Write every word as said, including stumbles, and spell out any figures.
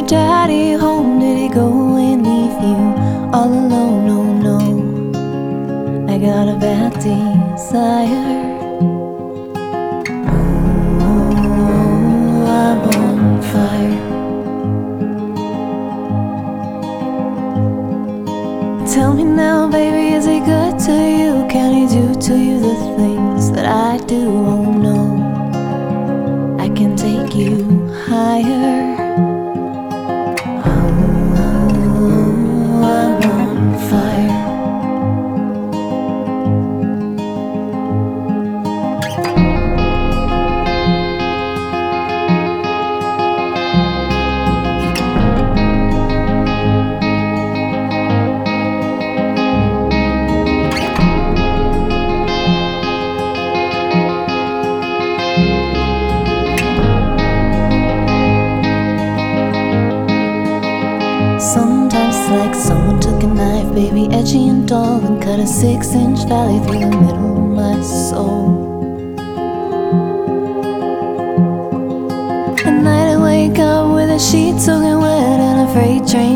your daddy home? Did he go and leave you all alone? No, no, I got a bad desire. Oh, I'm on fire. Tell me now, baby, is he good to you? Can he do to you the things that I do? Oh no, I can take you higher. Sometimes it's like someone took a knife, baby, edgy and dull, and cut a six-inch valley through the middle of my soul. At night I wake up with a sheet soaking wet and a freight train